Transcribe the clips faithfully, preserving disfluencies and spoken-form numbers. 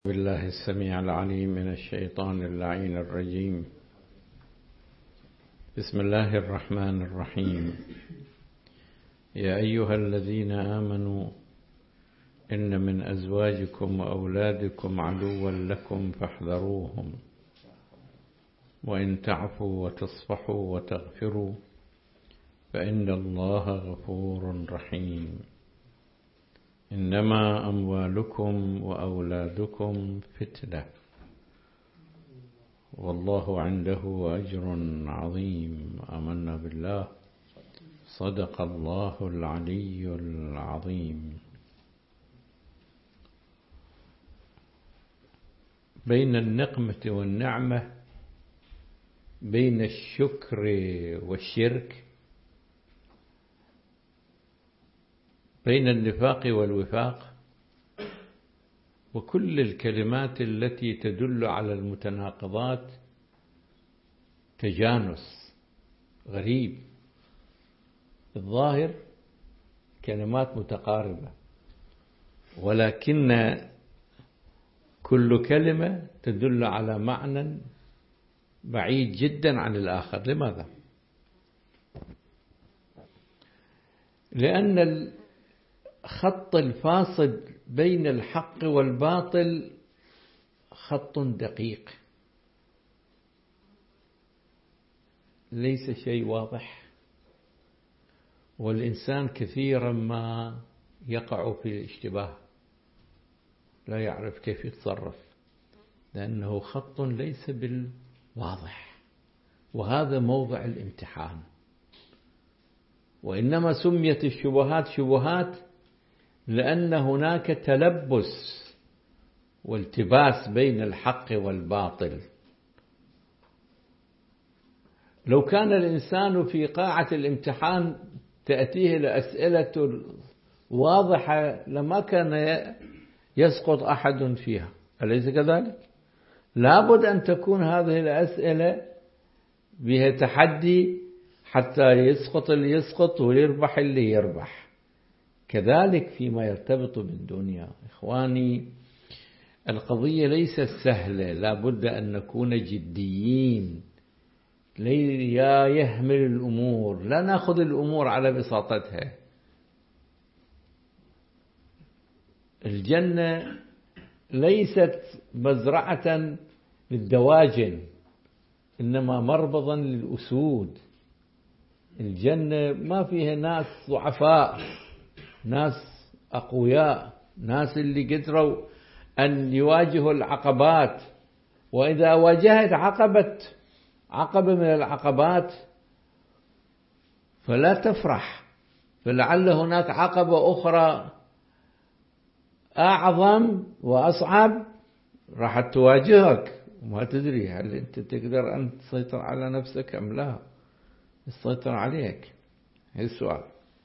بالله السميع العليم من الشيطان اللعين الرجيم. بسم الله الرحمن الرحيم. يا أيها الذين آمنوا إن من أزواجكم وأولادكم عدوا لكم فاحذروهم وإن تعفوا وتصفحوا وتغفروا فإن الله غفور رحيم. إنما أموالكم وأولادكم فتنة والله عنده أجر عظيم. آمنا بالله. صدق الله العلي العظيم. بين النقمة والنعمة، بين الشكر والشرك، بين النفاق والوفاق، وكل الكلمات التي تدل على المتناقضات تجانس غريب. الظاهر كلمات متقاربة، ولكن كل كلمة تدل على معنى بعيد جدا عن الآخر. لماذا؟ لأن الخط الفاصل بين الحق والباطل خط دقيق، ليس شيء واضح، والإنسان كثيرا ما يقع في الاشتباه، لا يعرف كيف يتصرف، لأنه خط ليس بالواضح، وهذا موضع الامتحان. وإنما سميت الشبهات شبهات لأن هناك تلبس والتباس بين الحق والباطل. لو كان الإنسان في قاعة الامتحان تأتيه الأسئلة واضحة لما كان يسقط أحد فيها، أليس كذلك؟ لابد أن تكون هذه الأسئلة بها تحدي حتى يسقط اللي يسقط ويربح اللي يربح. كذلك فيما يرتبط بالدنيا. إخواني، القضية ليست سهلة، لابد أن نكون جديين، لا يهمل الأمور، لا نأخذ الأمور على بساطتها. الجنة ليست مزرعة للدواجن، إنما مربضا للأسود. الجنة ما فيها ناس ضعفاء، ناس أقوياء، ناس اللي قدروا أن يواجهوا العقبات. وإذا واجهت عقبة عقبة من العقبات فلا تفرح، فلعل هناك عقبة أخرى أعظم وأصعب راح تواجهك، وما تدري هل أنت تقدر أن تسيطر على نفسك أم لا تسيطر عليك. هذا السؤال.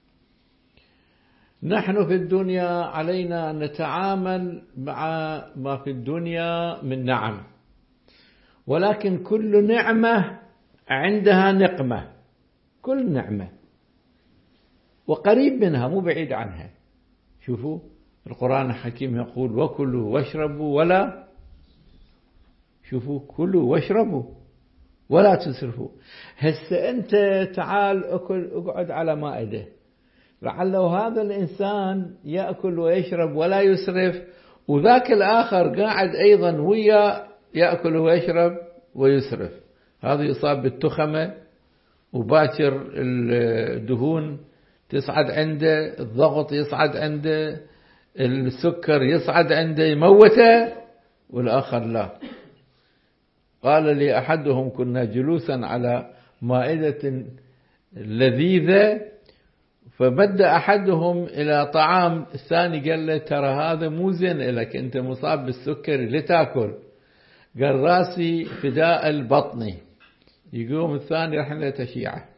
نحن في الدنيا علينا أن نتعامل مع ما في الدنيا من نعم، ولكن كل نعمة عندها نقمة، كل نعمة وقريب منها مو بعيد عنها. شوفوا القرآن الحكيم يقول وكلوا واشربوا ولا شوفوا كلوا واشربوا ولا تسرفوا. هسه أنت تعال أكل، اقعد على مائدة، لعله هذا الإنسان يأكل ويشرب ولا يسرف، وذاك الآخر قاعد أيضا ويا يأكل ويشرب ويسرف. هذا يصاب بالتخمة، وباكر الدهون تصعد عنده، الضغط يصعد عنده، السكر يصعد عنده يموته، والآخر لا. قال لي أحدهم كنا جلوسا على مائدة لذيذة، فبدأ أحدهم إلى طعام، الثاني قال له ترى هذا مو زين لك، أنت مصاب بالسكر لتأكل. قال راسي فداء البطني. يقوم الثاني رحنا تشيعه،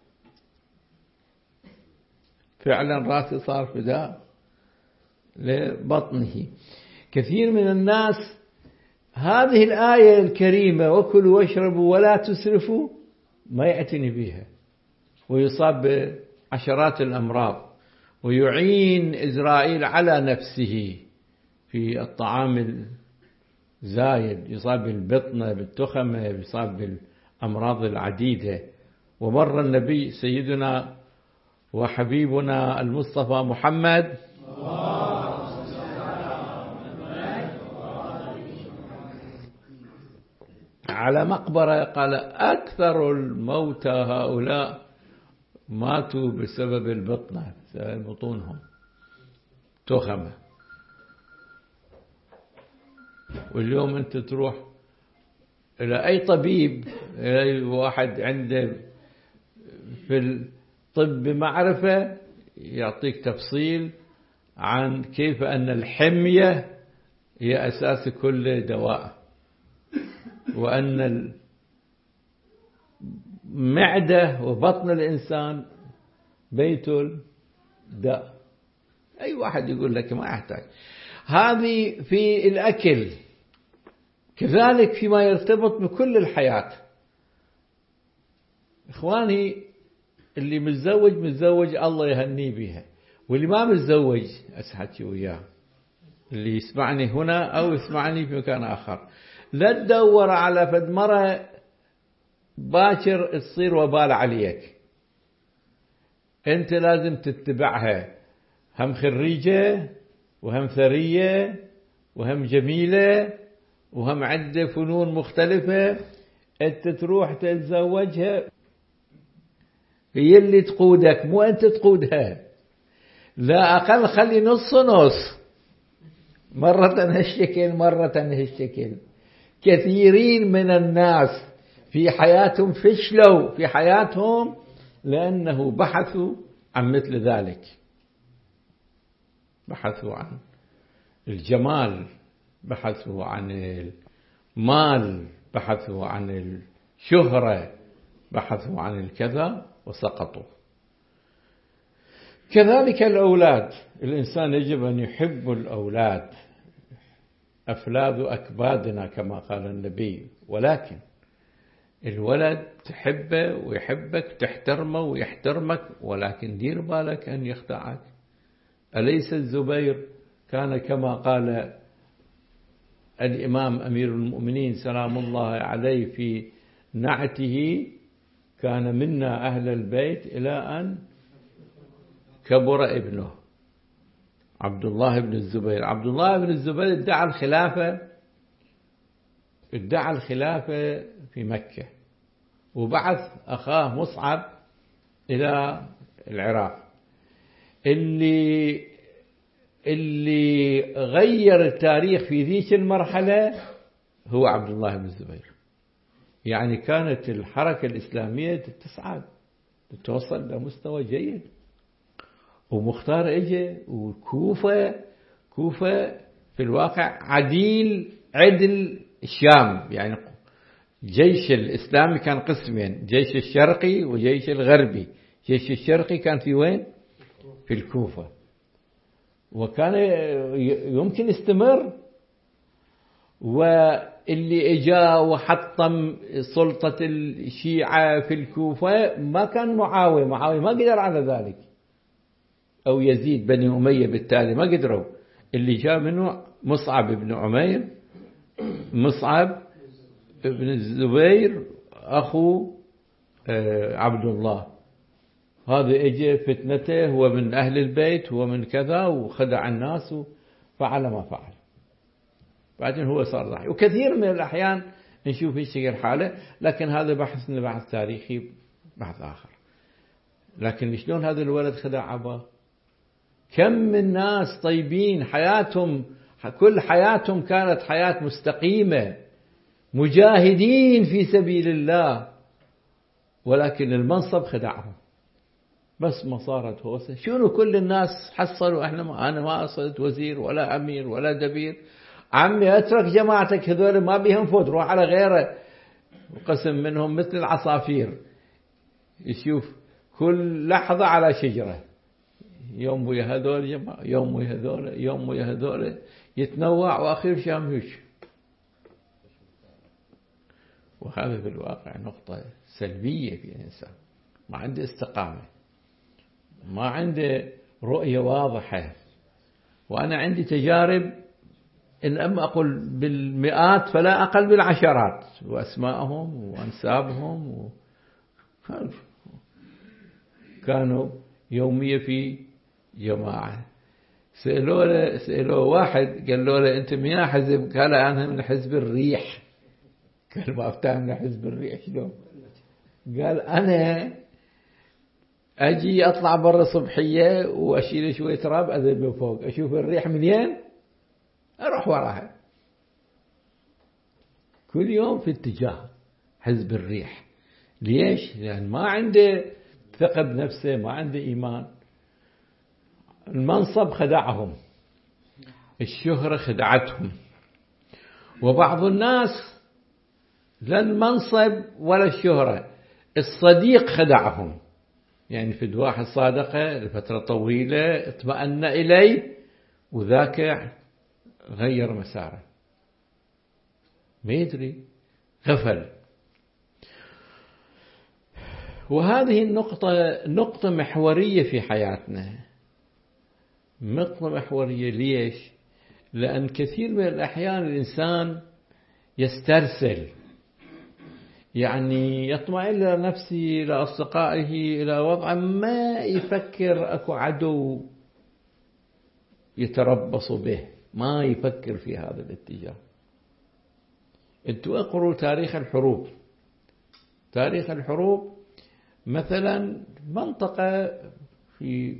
فعلا راسي صار فداء لبطنه. كثير من الناس هذه الآية الكريمة وكلوا واشربوا ولا تسرفوا ما يعتني بها، ويصاب بعشرات الأمراض، ويعين إسرائيل على نفسه في الطعام زايد، يصاب بالبطنة بالتخمة، يصاب بالأمراض العديدة. ومر النبي سيدنا وحبيبنا المصطفى محمد على مقبرة قال أكثر الموتى هؤلاء ماتوا بسبب البطنة، بسبب بطونهم تخمة. واليوم أنت تروح إلى أي طبيب، أي واحد عنده في الطب معرفة، يعطيك تفصيل عن كيف أن الحمية هي أساس كل دواء، وأن المعدة وبطن الإنسان بيت الداء. أي واحد يقول لك ما يحتاج. هذه في الأكل، كذلك فيما يرتبط بكل الحياة. إخواني، اللي متزوج متزوج الله يهنيه بها، واللي ما متزوج أسحكي وياه، اللي يسمعني هنا أو يسمعني في مكان آخر، لا تدور على فد مرة باكر تصير وبال عليك. أنت لازم تتبعها، هم خريجة وهم ثرية وهم جميلة وهم عندها فنون مختلفة. أنت تروح تتزوجها، هي اللي تقودك مو أنت تقودها. لا أقل خلي نص نص، مرة هالشكل مرة هالشكل. كثيرين من الناس في حياتهم فشلوا في حياتهم لأنه بحثوا عن مثل ذلك، بحثوا عن الجمال، بحثوا عن المال، بحثوا عن الشهرة، بحثوا عن الكذا وسقطوا. كذلك الأولاد، الإنسان يجب أن يحب الأولاد، أفلاذ أكبادنا كما قال النبي. ولكن الولد تحبه ويحبك، تحترمه ويحترمك، ولكن دير بالك أن يخدعك. أليس الزبير كان كما قال الإمام أمير المؤمنين سلام الله عليه في نعته: كان منا أهل البيت إلى أن كبر ابنه. عبد الله بن الزبير عبد الله بن الزبير ادعى الخلافة ادعى الخلافة في مكة، وبعث أخاه مصعب إلى العراق. اللي اللي غير التاريخ في ذيك المرحلة هو عبد الله بن الزبير. يعني كانت الحركة الإسلامية تصعد، توصل لمستوى جيد. ومختار اجى، وكوفة كوفة في الواقع عديل عدل الشام. يعني جيش الإسلامي كان قسمين، جيش الشرقي وجيش الغربي. جيش الشرقي كان في وين؟ في الكوفة، وكان يمكن يستمر. واللي اجا وحطم سلطة الشيعة في الكوفة ما كان معاوية معاوية ما قدر على ذلك، أو يزيد بني أمية، بالتالي ما قدروا. اللي جاء منه مصعب بن عمير، مصعب بن الزبير أخو عبد الله. هذا اجى فتنته، هو من أهل البيت، هو من كذا، وخدع الناس وفعل ما فعل. بعدين هو صار ضحية. وكثير من الأحيان نشوف هالشكل حاله، لكن هذا بحثنا بحث تاريخي، بحث آخر. لكن شلون هذا الولد خدع أباه؟ كم من ناس طيبين حياتهم كل حياتهم كانت حياة مستقيمة، مجاهدين في سبيل الله، ولكن المنصب خدعهم. بس ما صارت هوسة. شنو كل الناس حصلوا؟ احنا ما انا ما صرت وزير ولا امير ولا دبير. عمي اترك جماعتك هذول ما بيهم فوت، روح على غيره. وقسم منهم مثل العصافير، يشوف كل لحظة على شجرة، يوم ويا هذول جماعة، يوم ويا هذول، يوم ويا هذول، يتنوع وأخير شامهش. وهذا في الواقع نقطة سلبية في الإنسان، ما عنده استقامة، ما عنده رؤية واضحة. وأنا عندي تجارب إن أما أقول بالمئات فلا أقل بالعشرات، وأسماءهم وأنسابهم و... كانوا يومية في جماعة. سألوا له سألوا واحد قال له أنت من حزب؟ قال أنا من حزب الريح. قال ما أفتهم من حزب الريح شلون؟ قال أنا أجي أطلع برا صبحية وأشيل شوية تراب أذب فوق، أشوف الريح منين أروح وراها. كل يوم في اتجاه حزب الريح. ليش؟ لأن ما عنده ثقة بنفسه، ما عنده إيمان. المنصب خدعهم، الشهرة خدعتهم. وبعض الناس لا المنصب ولا الشهرة، الصديق خدعهم. يعني في واحد صادقه لفترة طويلة اطمأن إليه وذاك غير مساره، ما يدري، غفل. وهذه النقطة نقطة محورية في حياتنا، نقطة محورية. ليش؟ لأن كثير من الأحيان الإنسان يسترسل، يعني يطمئن إلى نفسه، إلى أصدقائه، إلى وضعه، ما يفكر أكو عدو يتربص به، ما يفكر في هذا الاتجاه. انتوا اقروا تاريخ الحروب. تاريخ الحروب مثلا منطقة في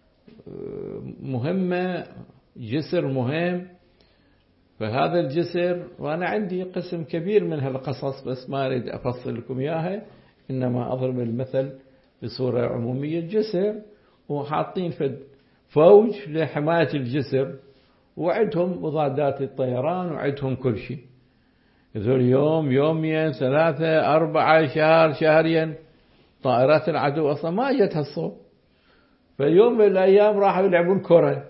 مهمة، جسر مهم، فهذا الجسر، وأنا عندي قسم كبير من هالقصص بس ما أريد أفصل لكم إياها، إنما أضرب المثل بصورة عمومية. الجسر وحاطين فد فوج لحماية الجسر، وعدهم مضادات الطيران وعدهم كل شيء. يقول يوم يومين ثلاثة أربعة شهر شهرين طائرات العدو أصلا ما جت هالصوب. فيوم من الأيام راحوا يلعبون كرة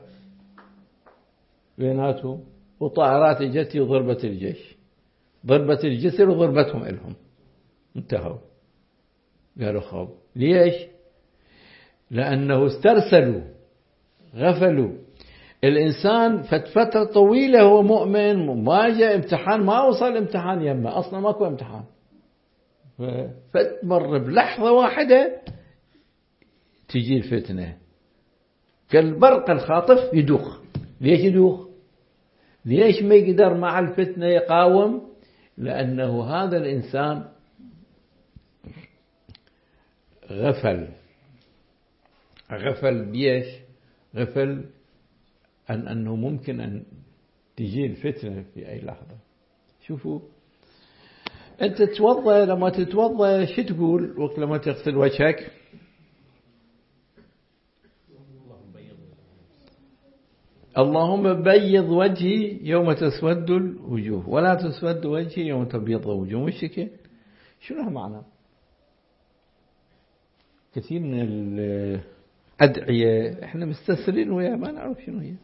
بيناتهم، وطائرات جت وضربت الجيش، ضربت الجسر وضربتهم إلهم، انتهوا. قالوا خاب. ليش؟ لأنه استرسلوا، غفلوا. الإنسان فترة طويلة هو مؤمن، ما جاء امتحان، ما وصل امتحان يمه، أصلا ماكو امتحان، فتمر بلحظة واحدة تجي الفتنة كالبرق الخاطف يدوخ. ليش يدوخ؟ ليش ما يقدر مع الفتنة يقاوم؟ لأنه هذا الإنسان غفل. غفل بيش؟ غفل أن أنه ممكن أن تجي الفتنة في أي لحظة. شوفوا أنت تتوضأ، لما تتوضأ شو تقول وقت لما تغسل وجهك؟ اللهم بيض وجهي يوم تسود الوجوه ولا تسود وجهي يوم تبيض الوجوه. مش كده؟ شنو معنى؟ كثير من الأدعية احنا مستسرين ويا ما نعرف شنو هي.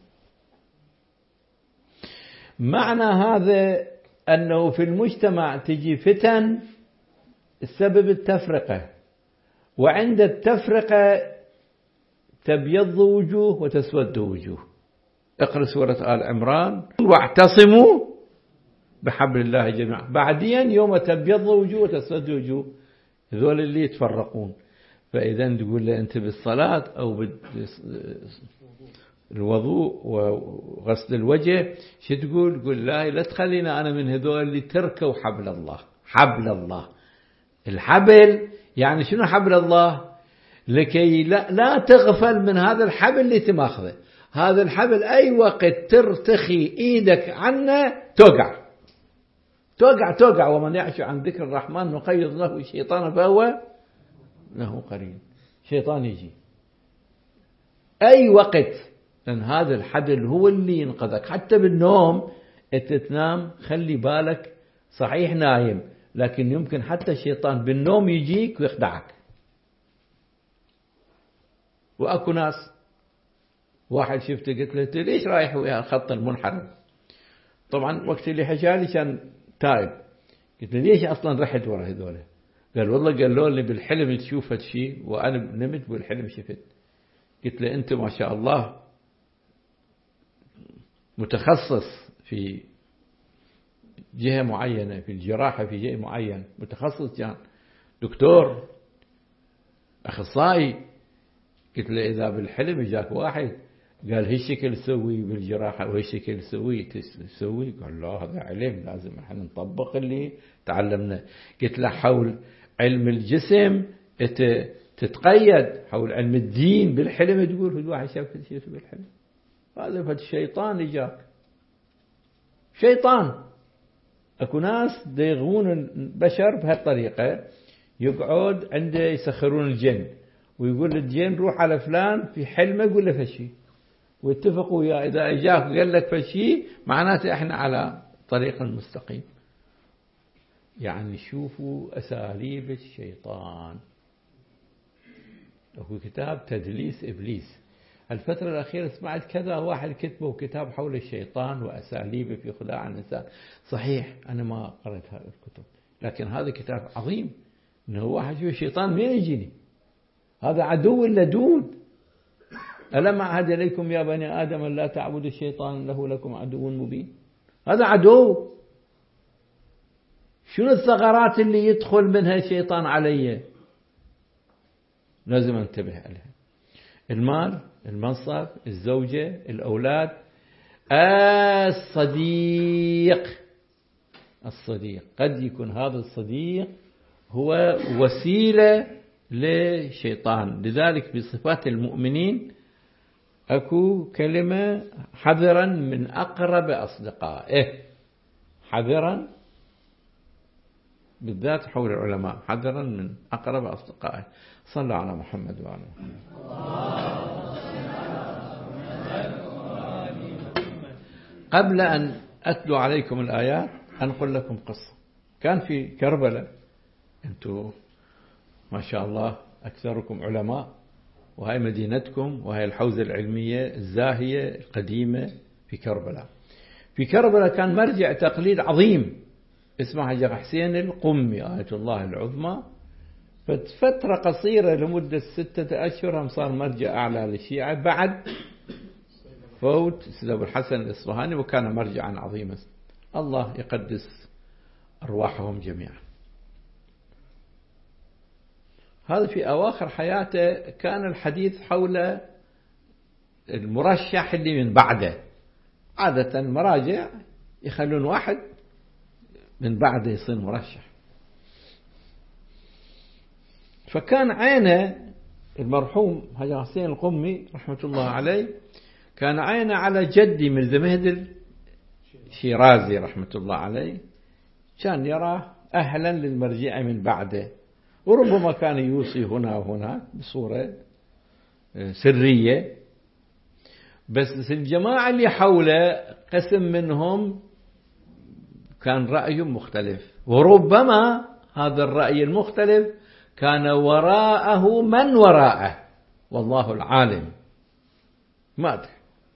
معنى هذا أنه في المجتمع تجي فتن السبب التفرقة، وعند التفرقة تبيض وجوه وتسود وجوه. اقرأ سورة آل عمران، واعتصموا بحبل الله جميعا. بعديا يوم تبيض وجوه وتسود وجوه، هذول اللي يتفرقون. فإذا تقول له أنت بالصلاة أو بالوضوء وغسل الوجه شو تقول؟ تقول لا لا تخلينا أنا من هذول اللي تركوا حبل الله. حبل الله، الحبل يعني شنو حبل الله؟ لكي لا, لا تغفل من هذا الحبل اللي تماخذه. هذا الحبل أي وقت ترتخي إيدك عنه توقع توقع توقع. ومن يعش عن ذكر الرحمن نقيض له الشيطان فهو له قرين. شيطان يجي أي وقت، لأن هذا الحبل هو اللي ينقذك. حتى بالنوم أنت تنام خلي بالك، صحيح نايم، لكن يمكن حتى الشيطان بالنوم يجيك ويخدعك. وأكو ناس، واحد شفته قلت له ليش رايح ويا الخط المنحرف؟ طبعا وقت اللي حكالي كان تائب. قلت له ليش أصلا رحت ورا هذوله؟ قال والله قالوا لي بالحلم تشوف هالشيء، وأنا نمت بالحلم شفت. قلت له أنت ما شاء الله متخصص في جهة معينة، في الجراحة في جهة معينة، متخصص كان دكتور أخصائي. قلت له إذا بالحلم جاك واحد قال هالشكل سوي بالجراحة وهالشكل سوي تسوي، قال لا هذا علم لازم احنا نطبق اللي تعلمنا. قلت له حول علم الجسم تتقيد، حول علم الدين بالحلم تقول في واحد شاف شيء بالحلم، هذا فد الشيطان اللي جاك شيطان. اكو ناس يغون البشر بهالطريقة، يقعد عنده يسخرون الجن ويقول للجن روح على فلان في حلمه يقول له فشي، واتفقوا يا إذا اجاك قال لك فشي معناته احنا على طريق المستقيم. يعني شوفوا أساليب الشيطان. هو كتاب تدليس إبليس. الفترة الأخيرة سمعت كذا واحد كتبه كتاب حول الشيطان وأساليبه في خداع النساء. صحيح أنا ما قرأت هذه الكتب، لكن هذا كتاب عظيم. إنه واحد يقول الشيطان مين يجيني، هذا عدو لدود. ألم أعهد إليكم يا بني آدم لا تعبدوا الشيطان له لكم عدو مبين. هذا عدو. شنو الثغرات اللي يدخل منها الشيطان علي؟ لازم انتبه عليها. المال، المنصب، الزوجة، الأولاد، الصديق. الصديق قد يكون هذا الصديق هو وسيلة للشيطان. لذلك بصفات المؤمنين أكو كلمة حذرا من أقرب أصدقائه. حذرا بالذات حول العلماء، حذرا من أقرب أصدقائه. صلوا على محمد وعلى محمد. قبل أن أتلو عليكم الآيات أنقل لكم قصة. كان في كربلاء، أنتم ما شاء الله أكثركم علماء، وهي مدينتكم وهي الحوزة العلمية الزاهية القديمة في كربلاء. في كربلاء كان مرجع تقليد عظيم اسمه حجر حسين القمي آية الله العظمى. فترة قصيرة لمدة ستة أشهر هم صار مرجع أعلى للشيعة بعد فوت سيد أبو الحسن الإصفهاني، وكان مرجعا عظيما. الله يقدس أرواحهم جميعا. هذا في أواخر حياته كان الحديث حول المرشح اللي من بعده. عادة المراجع يخلون واحد من بعده يصير مرشح. فكان عينه المرحوم حجر حسين القمي رحمة الله عليه، كان عينه على جدي من زمهد الشيرازي رحمة الله عليه، كان يراه أهلا للمرجع من بعده، وربما كان يوصي هنا وهناك بصورة سرية. بس الجماعة اللي حوله قسم منهم كان رأيهم مختلف، وربما هذا الرأي المختلف كان وراءه من وراءه والله العالم ما أدري.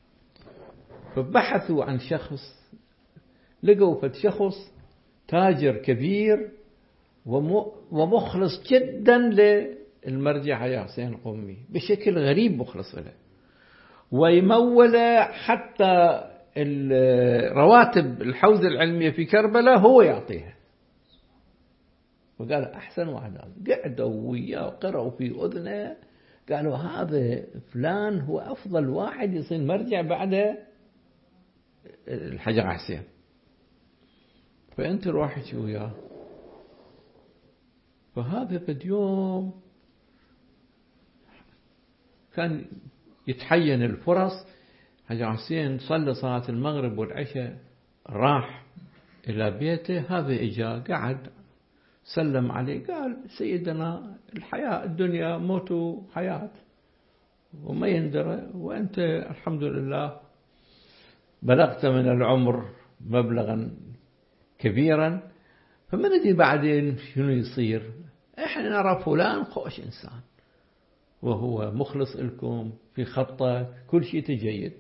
فبحثوا عن شخص، لقوا فد شخص تاجر كبير ومخلص جدا للمرجع حجر حسين القمي، بشكل غريب مخلص له، ويمول حتى رواتب الحوزة العلمية في كربلاء هو يعطيها. وقال أحسن واحد. قعدوا وياه وقرأوا في أذنه، قالوا هذا فلان هو أفضل واحد يصير مرجع بعد الحجر حسين. فأنت روح احكي وياه. فهذا بد يوم كان يتحين الفرص. حجر حسين صلى صلاة المغرب والعشاء، راح إلى بيته. هذا إجا قعد سلم عليه، قال سيدنا الحياة الدنيا موت وحياة وما يندرى، وأنت الحمد لله بلغت من العمر مبلغا كبيرا، فما ندري بعدين شنو يصير. احنا نرى فلان خوش إنسان وهو مخلص لكم في خطة كل شيء تجيد.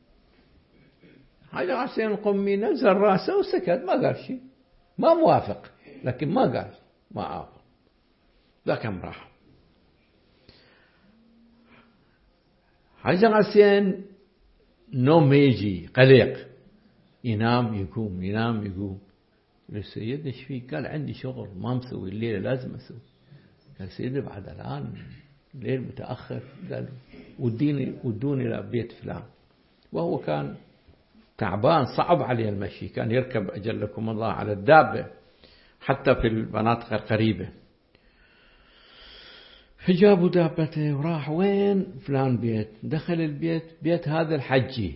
حجر حسين القمي نزل راسه وسكت، ما قال شيء، ما موافق، لكن ما قال ما عارف. ذاك راح. حجر حسين نوم يجي قلق، ينام يقوم ينام يقوم. السيد ايش فيك؟ قال عندي شغل ما مسوي الليلة لازم أسوي. قال سيدي بعد الآن الليل متأخر. قال وديني ودوني لبيت فلان. وهو كان تعبان صعب عليه المشي، كان يركب أجلكم الله على الدابة حتى في المناطق القريبة. فجابوا دابته وراح وين؟ فلان بيت. دخل البيت، بيت هذا الحجي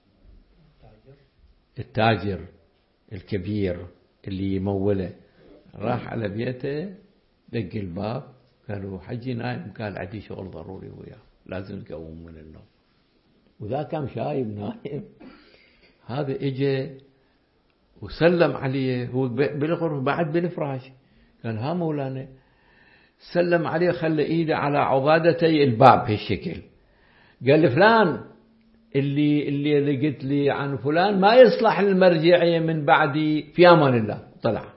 التاجر الكبير اللي يموله. راح على بيته، دق الباب، قالوا حجي نايم. قال عندي شغل ضروري وياه لازم نقوم من النوم. وذا كان شايب نايم. هذا اجى وسلم عليه، هو بالغرفة بعد بالفراش. قال ها مولانا. سلم عليه، خلى ايده على عضادتي الباب هالشكل. قال فلان اللي اللي اللي قلت لي عن فلان ما يصلح للمرجعية من بعدي، في امان الله. طلع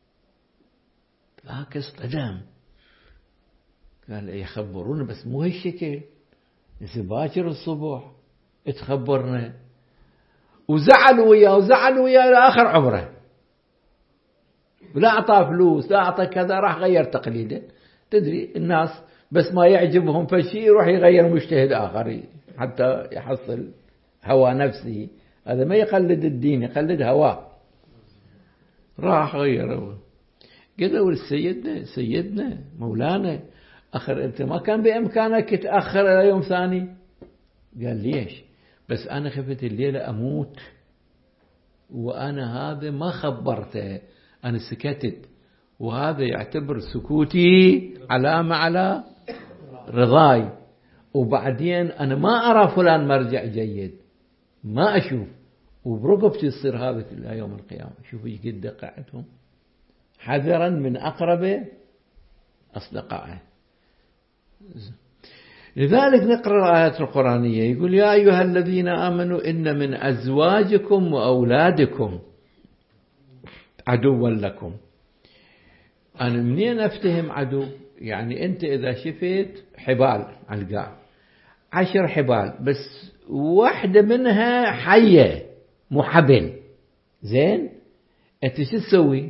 ذاك اصطدم. قال يخبرون بس مو هالشكل، باكر الصبح تخبرنا. وزعلوا وياه وزعلوا وياه لآخر عمره. ولا أعطاه فلوس لا أعطاه كذا، راح غير تقليده. تدري الناس بس ما يعجبهم فشي يروح يغير مجتهد آخر حتى يحصل هوى نفسه. هذا ما يقلد الدين، يقلد هواه. راح غيره. قالوا لسيدنا سيدنا مولانا أخر أنت ما كان بإمكانك تأخر إلى يوم ثاني؟ قال ليش؟ بس أنا خفت الليلة أموت، وأنا هذا ما خبرته، أنا سكتت، وهذا يعتبر سكوتي علامة على رضاي. وبعدين أنا ما أرى فلان مرجع جيد، ما أشوف، وبرقبتي يصير هذا في يوم القيامة. شوفوا قد دقعتهم، حذرا من أقرب أصدقائه. لذلك نقرأ الآيات القرآنية، يقول يا أيها الذين آمنوا إن من أزواجكم وأولادكم عدوا لكم. أنا منين أفتهم عدو؟ يعني أنت إذا شفت حبال علقاء، عشر حبال بس واحدة منها حية مو حبل، زين أنت شو تسوي؟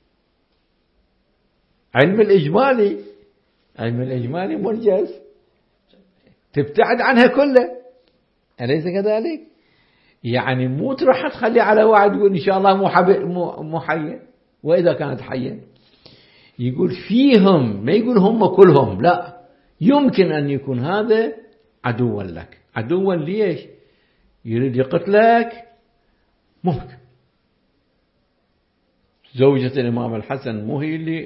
علم الإجمالي علم الإجمالي منجز، تبتعد عنها كلها، أليس كذلك؟ يعني مو تروح تخلي على واحد يقول إن شاء الله مو حبل مو حية، وإذا كانت حية يقول فيهم، ما يقول هم كلهم، لا، يمكن أن يكون هذا عدوا لك. عدوا ليش؟ يريد يقتلك، ممكن. زوجة الإمام الحسن مو هي اللي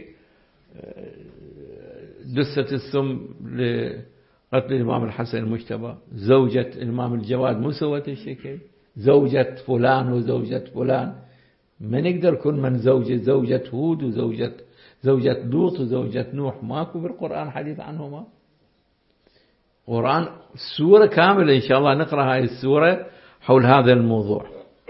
دست السم لقتل الإمام الحسن المجتبى؟ زوجة الإمام الجواد مو سوت الشكل؟ زوجة فلان وزوجة فلان، ما نقدر كل من زوجة زوجة هود وزوجة زوجة لوط وزوجة نوح، ماكو بالقرآن حديث عنهما. قرآن سورة كاملة إن شاء الله نقرأ هاي السورة حول هذا الموضوع.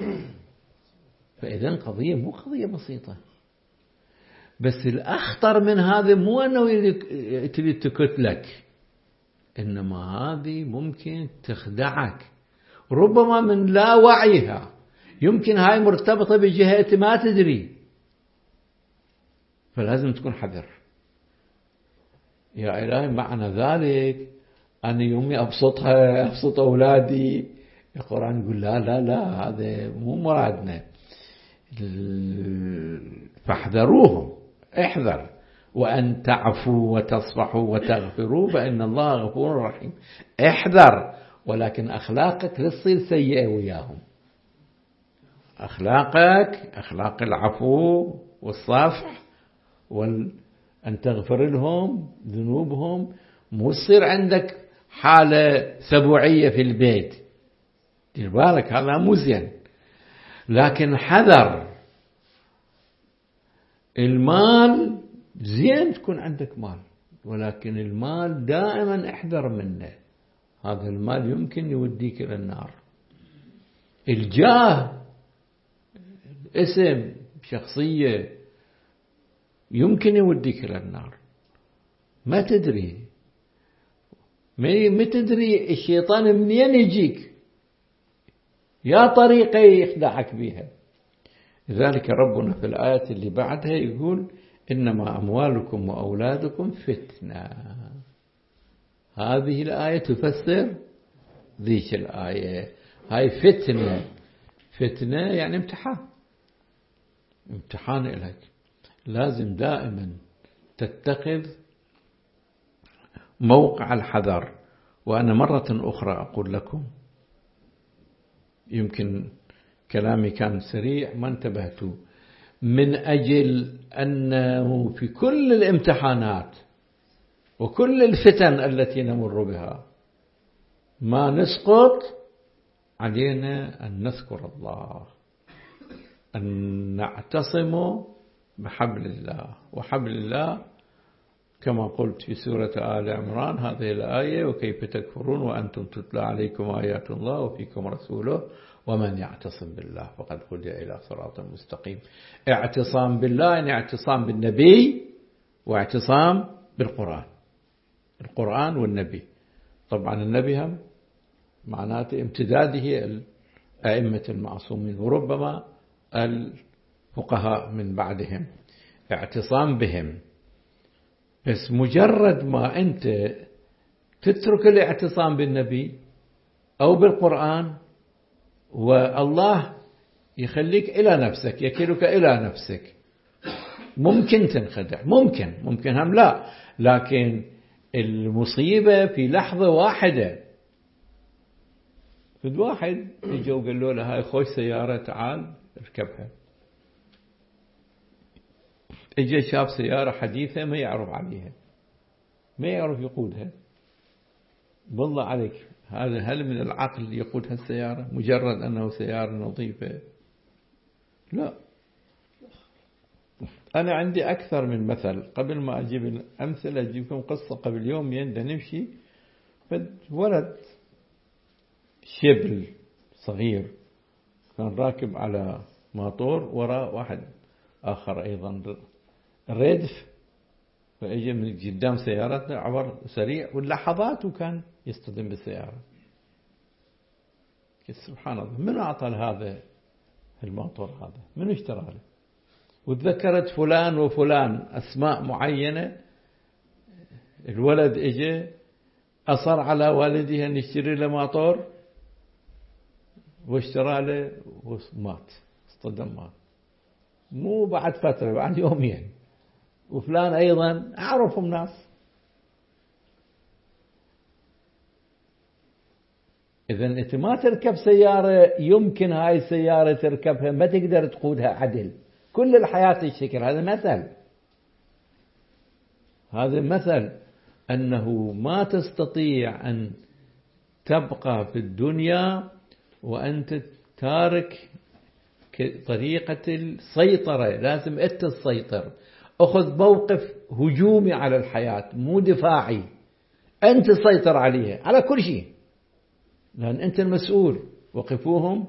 فإذن قضية مو قضية بسيطة. بس الأخطر من هذا مو أنه تريد تقتلك، إنما هذه ممكن تخدعك ربما من لا وعيها. يمكن هاي مرتبطة بجهة ما تدري، فلازم تكون حذر. يا إلهي معنى ذلك أن يومي أبسطها أبسط أولادي. القرآن يقول لا لا لا، هذا مو مرادنا. فاحذروهم، احذر، وأن تعفوا وتصفحوا وتغفروا فإن الله غفور رحيم. احذر، ولكن أخلاقك لا تصير سيئة وياهم. أخلاقك أخلاق العفو والصفح، وأن تغفر لهم ذنوبهم. مو يصير عندك حالة سبوعية في البيت، دير بالك، هذا مو زين. لكن حذر، المال زين تكون عندك مال، ولكن المال دائما احذر منه. هذا المال يمكن يوديك إلى النار. الجاه، اسم، شخصية، يمكن يوديك إلى النار. ما تدري ما تدري الشيطان منين يجيك، يا طريقة يخدعك بها. لذلك ربنا في الآية اللي بعدها يقول إنما أموالكم وأولادكم فتنة. هذه الآية تفسر ذيك الآية. هاي فتنة. فتنة يعني امتحان، امتحان لك. لازم دائما تتخذ موقع الحذر. وأنا مرة أخرى أقول لكم، يمكن كلامي كان سريع ما انتبهتوا، من أجل أنه في كل الامتحانات وكل الفتن التي نمر بها ما نسقط، علينا أن نذكر الله، أن نعتصم بحبل الله. وحبل الله كما قلت في سورة آل عمران هذه الآية: وكيف تكفرون وأنتم تتلى عليكم آيات الله وفيكم رسوله ومن يعتصم بالله فقد هدي إلى صراط مستقيم. اعتصام بالله يعني اعتصام بالنبي واعتصام بالقرآن. القرآن والنبي، طبعا النبي هم معناته امتداده الأئمة المعصومين وربما الفقهاء من بعدهم، اعتصام بهم. بس مجرد ما أنت تترك الاعتصام بالنبي أو بالقرآن والله يخليك إلى نفسك، يكلك إلى نفسك، ممكن تنخدع، ممكن ممكن هم لا، لكن المصيبة في لحظة واحدة. فد واحد يجي وقال له هاي خوش سيارة تعال اركبها، اجى شاف سيارة حديثة ما يعرف عليها، ما يعرف يقودها، بالله عليك هذا هل من العقل يقود هالسيارة مجرد أنه سيارة نظيفة؟ لا. أنا عندي أكثر من مثل، قبل ما أجيب الأمثلة أجيبكم قصة. قبل يومين نمشي فد ولد شبل صغير كان راكب على ماطور وراء واحد آخر أيضا ردف، فأجي من قدام سيارتنا عبر سريع واللحظات وكان يصطدم بالسيارة. سبحان الله، من أعطى هذا الماطور؟ هذا من اشترى له؟ وتذكرت فلان وفلان أسماء معينة. الولد اجى أصر على والده أن يشتري له ماطور واشترى له ومات، اصطدم مات. مو بعد فترة، بعد يومين. وفلان أيضا أعرفهم ناس. إذا أنت ما تركب سيارة يمكن هاي السيارة تركبها ما تقدر تقودها عدل كل الحياة الشكل. هذا مثل، هذا مثل أنه ما تستطيع أن تبقى في الدنيا وأنت تارك طريقة السيطرة. لازم أنت تسيطر، أخذ موقف هجومي على الحياة مو دفاعي. أنت تسيطر عليها على كل شيء، لأن أنت المسؤول. وقفوهم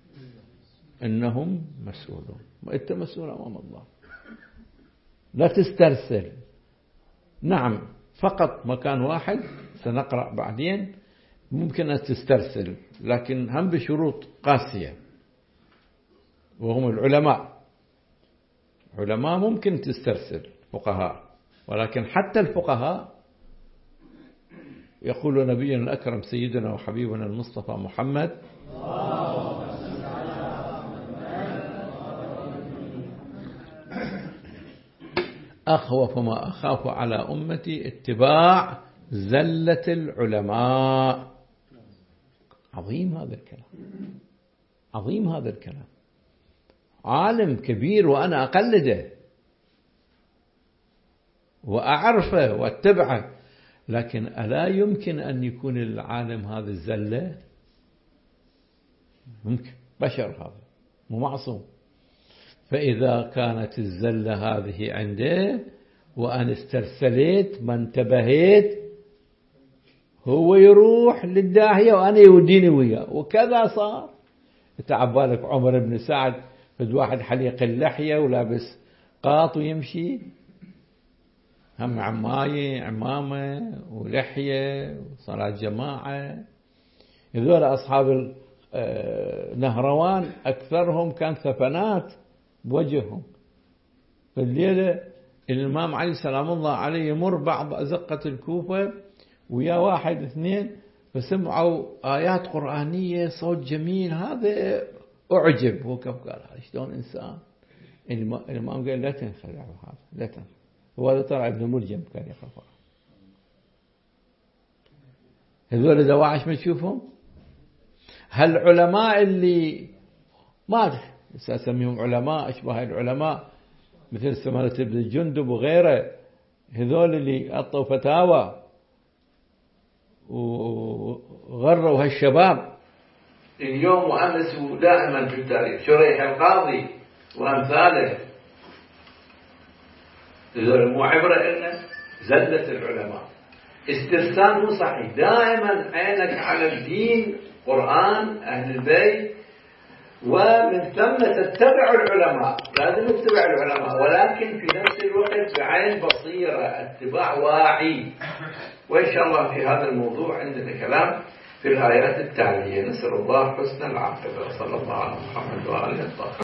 إنهم مسؤولون، وأنت مسؤول أمام الله. لا تسترسل. نعم فقط مكان واحد سنقرأ بعدين ممكن أن تسترسل، لكن هم بشروط قاسية، وهم العلماء. علماء ممكن تسترسل، فقهاء، ولكن حتى الفقهاء يقول نبينا الأكرم سيدنا وحبيبنا المصطفى محمد: أخوف ما أخاف على أمتي اتباع زلة العلماء. عظيم هذا الكلام، عظيم هذا الكلام. عالم كبير وأنا أقلده وأعرفه وأتبعه، لكن ألا يمكن أن يكون العالم هذا الزلة؟ ممكن، بشر هذا مو معصوم. فإذا كانت الزلة هذه عنده وأنا استرسلت ما انتبهت، هو يروح للداهية وأنا يوديني وياه، وكذا صار. تعبالك عمر بن سعد فد واحد حليق اللحية ولابس قاط ويمشي، هم عماية عمامة ولحية وصلاة جماعة. هذول أصحاب نهروان أكثرهم كان ثفنات، بوجههم. فالليلة الإمام علي سلام الله عليه يمر بعض أزقة الكوفة ويا واحد اثنين فسمعوا آيات قرآنية صوت جميل، هذا أعجب. هو كيف قال هذا شلون إنسان؟ الإمام قال لا تنخدع هذا، لا تنخدع. وهذا طلع ابن ملجم كان يقرأ. هذول دواعش ما تشوفهم؟ هالعلماء اللي ما أدري أسميهم علماء أشبه العلماء مثل سمرة بن الجندب وغيره، هذول اللي أعطوا فتاوى وغروا هالشباب اليوم وأمس دائما في التاريخ، شريح القاضي وأمثاله، هذول مو عبرة إلنا؟ زلة العلماء استرسال مو صحيح. دائما عينك على الدين، قرآن، أهل البيت، ومن ثم تتبع العلماء. لازم نتبع العلماء ولكن في نفس الوقت بعين بصيرة، اتباع واعي. وإن شاء الله في هذا الموضوع عندنا كلام في الآيات التالية. نسأل الله حسن العاقبة. صلى الله على محمد وآله الطاهرين.